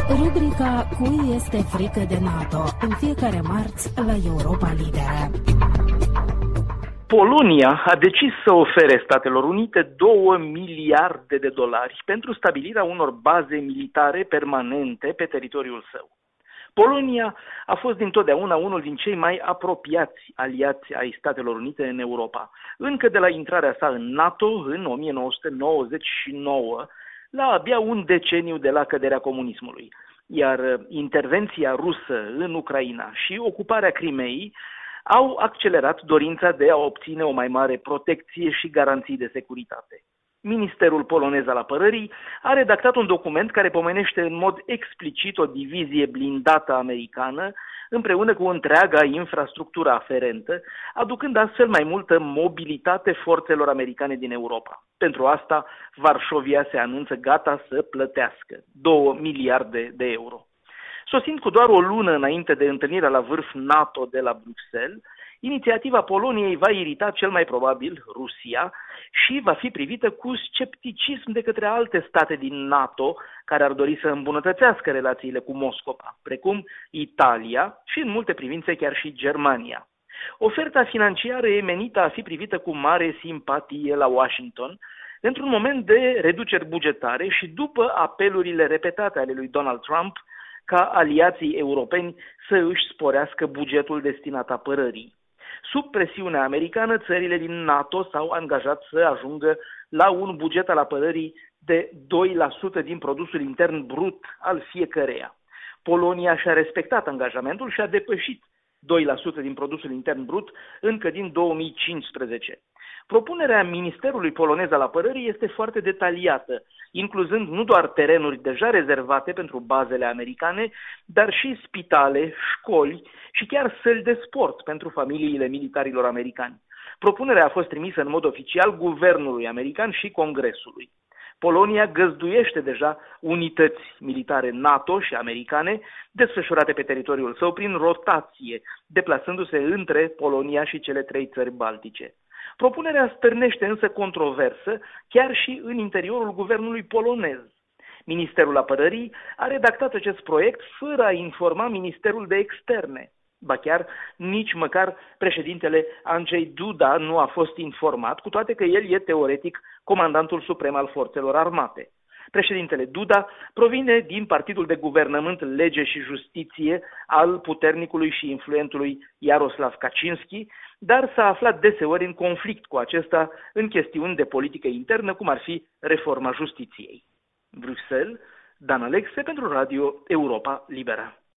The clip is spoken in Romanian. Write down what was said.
Rubrica Cui este frică de NATO, în fiecare marți la Europa Liberă. Polonia a decis să ofere Statelor Unite $2 miliarde pentru stabilirea unor baze militare permanente pe teritoriul său. Polonia a fost dintotdeauna unul din cei mai apropiați aliați ai Statelor Unite în Europa, încă de la intrarea sa în NATO în 1999, la abia un deceniu de la căderea comunismului, iar intervenția rusă în Ucraina și ocuparea Crimeei au accelerat dorința de a obține o mai mare protecție și garanții de securitate. Ministerul polonez al apărării a redactat un document care pomenește în mod explicit o divizie blindată americană împreună cu întreaga infrastructură aferentă, aducând astfel mai multă mobilitate forțelor americane din Europa. Pentru asta, Varșovia se anunță gata să plătească €2 miliarde. Sosind cu doar o lună înainte de întâlnirea la vârf NATO de la Bruxelles, inițiativa Poloniei va irita cel mai probabil Rusia și va fi privită cu scepticism de către alte state din NATO care ar dori să îmbunătățească relațiile cu Moscova, precum Italia și în multe privințe chiar și Germania. Oferta financiară e menită a fi privită cu mare simpatie la Washington, într-un moment de reduceri bugetare și după apelurile repetate ale lui Donald Trump ca aliații europeni să își sporească bugetul destinat apărării. Sub presiunea americană, țările din NATO s-au angajat să ajungă la un buget al apărării de 2% din produsul intern brut al fiecăreia. Polonia și-a respectat angajamentul și a depășit 2% din produsul intern brut încă din 2015. Propunerea Ministerului polonez al apărării este foarte detaliată, incluzând nu doar terenuri deja rezervate pentru bazele americane, dar și spitale, școli și chiar săli de sport pentru familiile militarilor americani. Propunerea a fost trimisă în mod oficial guvernului american și Congresului. Polonia găzduiește deja unități militare NATO și americane desfășurate pe teritoriul său prin rotație, deplasându-se între Polonia și cele 3 țări baltice. Propunerea stârnește însă controversă chiar și în interiorul guvernului polonez. Ministerul Apărării a redactat acest proiect fără a informa Ministerul de Externe. Ba chiar nici măcar președintele Andrzej Duda nu a fost informat, cu toate că el e teoretic comandantul suprem al forțelor armate. Președintele Duda provine din partidul de guvernământ Lege și Justiție al puternicului și influentului Jaroslaw Kaczynski, dar s-a aflat deseori în conflict cu acesta în chestiuni de politică internă, cum ar fi reforma justiției. Bruxelles, Dan Alexe pentru Radio Europa Liberă.